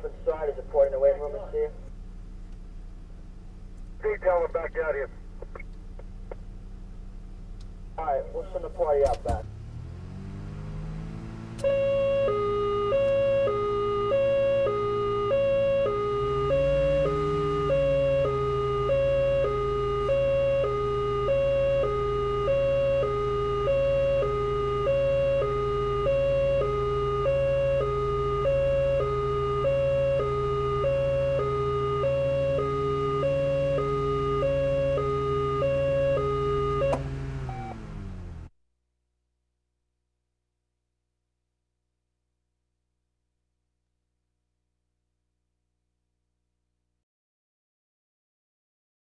up inside as a part in the waiting room and see you. Detail them back out here. Alright, we'll send the party out back.